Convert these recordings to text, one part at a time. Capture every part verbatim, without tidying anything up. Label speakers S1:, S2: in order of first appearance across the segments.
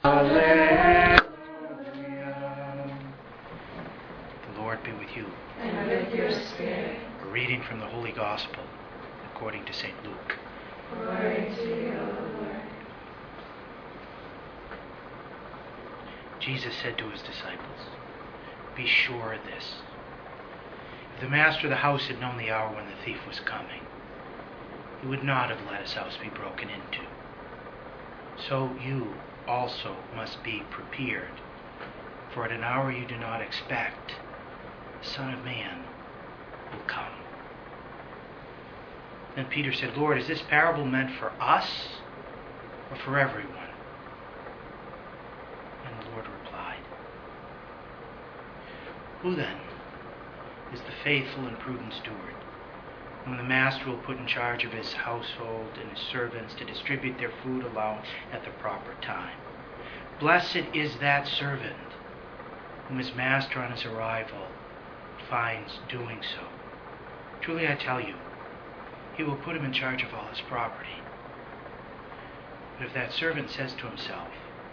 S1: Alleluia. The Lord be with you.
S2: And with your spirit.
S1: A reading from the Holy Gospel according to Saint Luke.
S2: Glory to you, O Lord.
S1: Jesus said to his disciples, "Be sure of this. If the master of the house had known the hour when the thief was coming, he would not have let his house be broken into. So you also must be prepared, for at an hour you do not expect, the Son of Man will come." Then Peter said, "Lord, is this parable meant for us or for everyone?" And the Lord replied, "Who then is the faithful and prudent steward, whom the master will put in charge of his household and his servants to distribute their food allowance at the proper time? Blessed is that servant whom his master on his arrival finds doing so. Truly I tell you, he will put him in charge of all his property. But if that servant says to himself,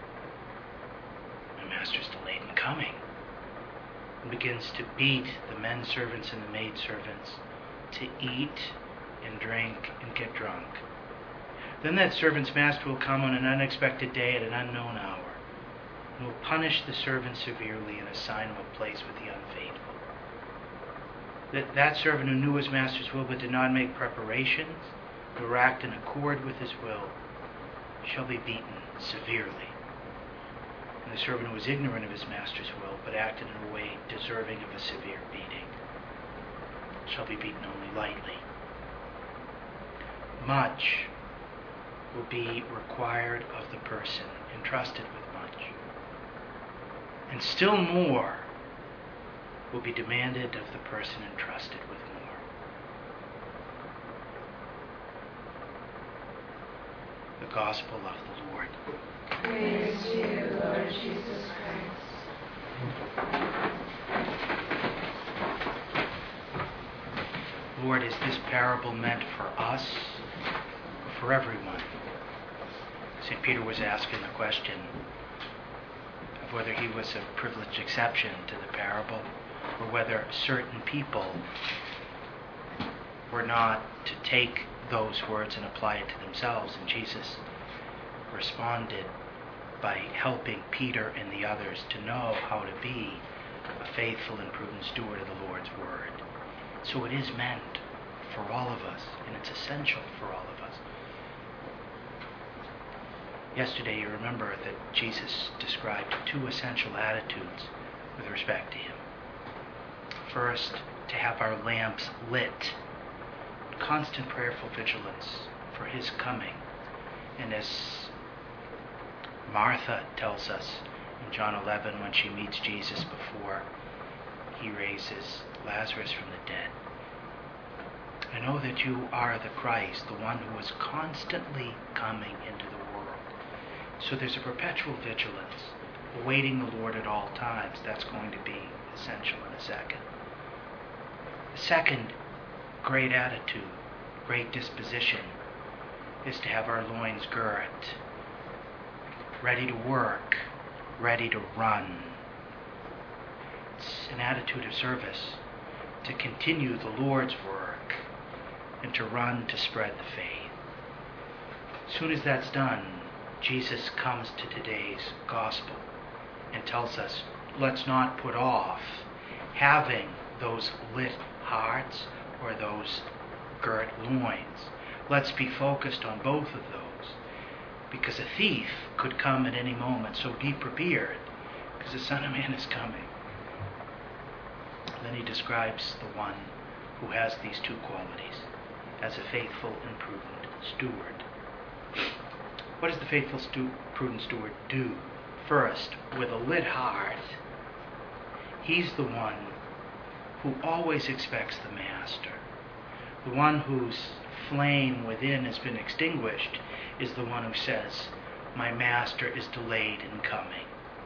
S1: 'My master's delayed in coming,' and begins to beat the men servants and the maid servants, to eat and drink and get drunk, then that servant's master will come on an unexpected day at an unknown hour, and will punish the servant severely and assign him a place with the unfaithful. That that servant who knew his master's will but did not make preparations, nor act in accord with his will, shall be beaten severely. And the servant who was ignorant of his master's will, but acted in a way deserving of a severe beating, shall be beaten only lightly. Much will be required of the person entrusted with much, and still more will be demanded of the person entrusted with more." The Gospel of the Lord.
S2: Praise to you, Lord Jesus Christ.
S1: Lord, is this parable meant for us or for everyone? Saint Peter was asking the question of whether he was a privileged exception to the parable, or whether certain people were not to take those words and apply it to themselves. And Jesus responded by helping Peter and the others to know how to be a faithful and prudent steward of the Lord's word. So it is meant for all of us, and it's essential for all of us. Yesterday, you remember that Jesus described two essential attitudes with respect to him. First, to have our lamps lit, constant prayerful vigilance for his coming. And as Martha tells us in John eleven, when she meets Jesus before he raises Lazarus from the dead, "I know that you are the Christ, the one who is constantly coming into the world." So there's a perpetual vigilance, awaiting the Lord at all times. That's going to be essential in a second. The second great attitude, great disposition, is to have our loins girt, ready to work, ready to run. It's an attitude of service, to continue the Lord's work and to run to spread the faith. As soon as that's done, Jesus comes to today's gospel and tells us, let's not put off having those lit hearts or those girt loins. Let's be focused on both of those, because a thief could come at any moment, so be prepared, because the Son of Man is coming. Then he describes the one who has these two qualities as a faithful and prudent steward. What does the faithful, stu- prudent steward do? First, with a lit heart, he's the one who always expects the master. The one whose flame within has been extinguished is the one who says, "My master is delayed in coming."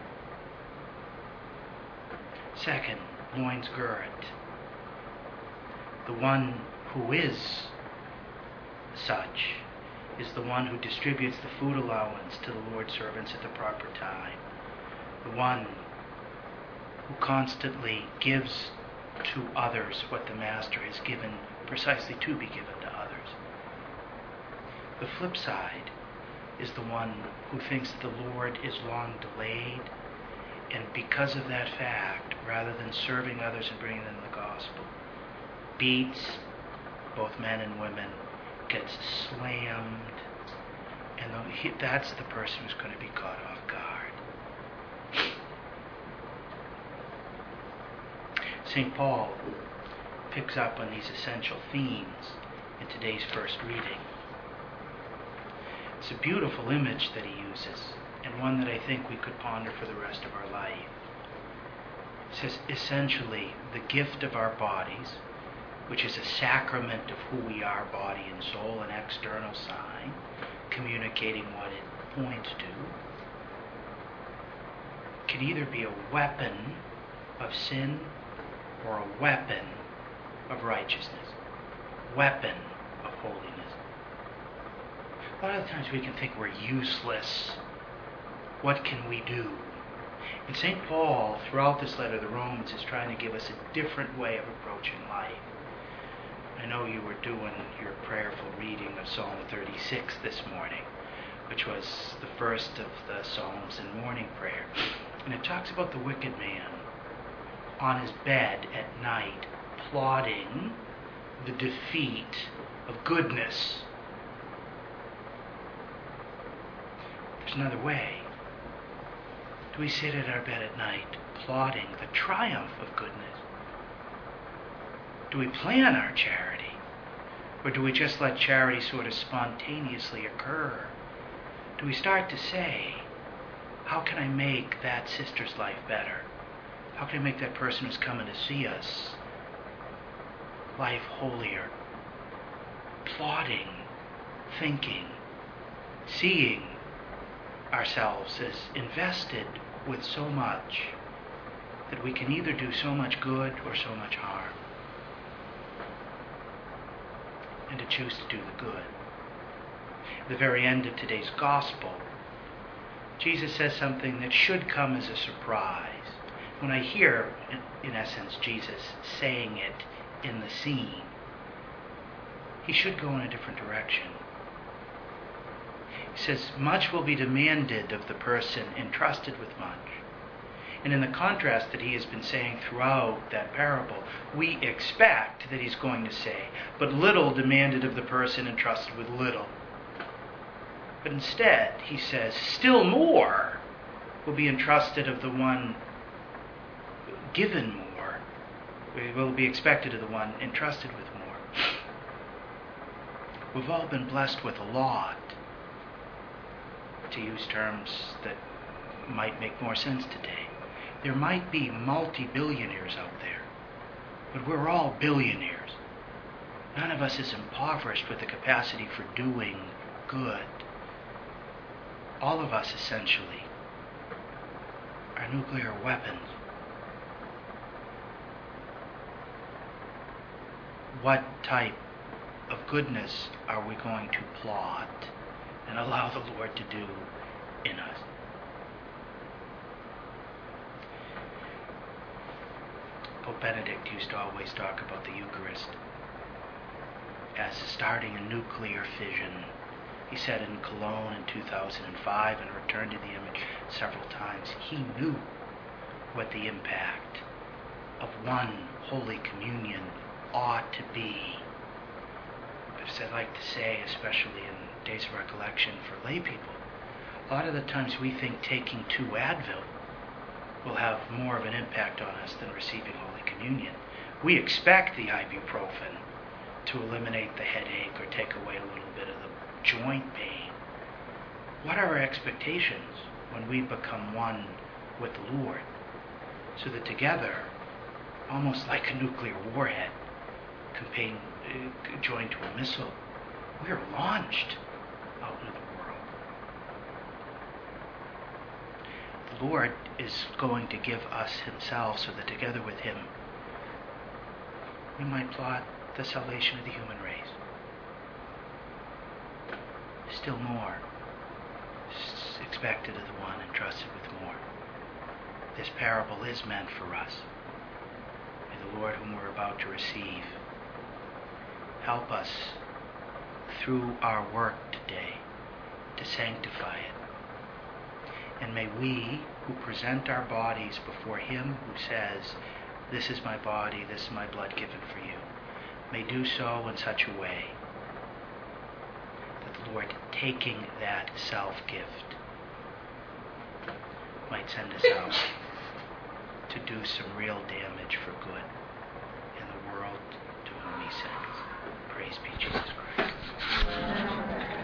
S1: Second, loins girt. The one who is such is the one who distributes the food allowance to the Lord's servants at the proper time. The one who constantly gives to others what the Master has given precisely to be given to others. The flip side is the one who thinks the Lord is long delayed, and because of that fact, rather than serving others and bringing them the gospel, beats both men and women, gets slammed, and he, that's the person who's going to be caught off guard. Saint Paul picks up on these essential themes in today's first reading. It's a beautiful image that he uses, and one that I think we could ponder for the rest of our life. It says, essentially, the gift of our bodies, which is a sacrament of who we are, body and soul, an external sign, communicating what it points to, can either be a weapon of sin or a weapon of righteousness, weapon of holiness. A lot of times we can think we're useless. What can we do? And Saint Paul, throughout this letter to the Romans, is trying to give us a different way of approaching life. I know you were doing your prayerful reading of Psalm thirty-six this morning, which was the first of the Psalms in morning prayer. And it talks about the wicked man on his bed at night, plotting the defeat of goodness. There's another way. Do we sit at our bed at night, plotting the triumph of goodness? Do we plan our charity? Or do we just let charity sort of spontaneously occur? Do we start to say, how can I make that sister's life better? How can I make that person who's coming to see us life holier? Plotting, thinking, seeing ourselves as invested with so much that we can either do so much good or so much harm. And to choose to do the good. At the very end of today's gospel, Jesus says something that should come as a surprise. When I hear, in, in essence, Jesus saying it in the scene, he should go in a different direction. He says, much will be demanded of the person entrusted with much. And in the contrast that he has been saying throughout that parable, we expect that he's going to say, but little demanded of the person entrusted with little. But instead, he says, still more will be entrusted of the one given more, will be expected of the one entrusted with more. We've all been blessed with a lot, to use terms that might make more sense today. There might be multi-billionaires out there, but we're all billionaires. None of us is impoverished with the capacity for doing good. All of us, essentially, are nuclear weapons. What type of goodness are we going to plot and allow the Lord to do in us? Pope Benedict used to always talk about the Eucharist as starting a nuclear fission. He said in Cologne in two thousand five and returned to the image several times. He knew what the impact of one Holy Communion ought to be. But as I like to say, especially in Days of Recollection for lay people, a lot of the times we think taking two Advil will have more of an impact on us than receiving Holy Communion. We expect the ibuprofen to eliminate the headache or take away a little bit of the joint pain. What are our expectations when we become one with the Lord? So that together, almost like a nuclear warhead, contain, uh, joined to a missile, we are launched out into the world. The Lord is going to give us himself so that together with him, we might plot the salvation of the human race. still more is expected of the one entrusted with more. This parable is meant for us. May the Lord, whom we're about to receive, help us through our work today to sanctify it. And may we, who present our bodies before Him who says, "This is my body, this is my blood given for you," may do so in such a way that the Lord, taking that self-gift, might send us out to do some real damage for good in the world to whom He sends. Praise be Jesus Christ.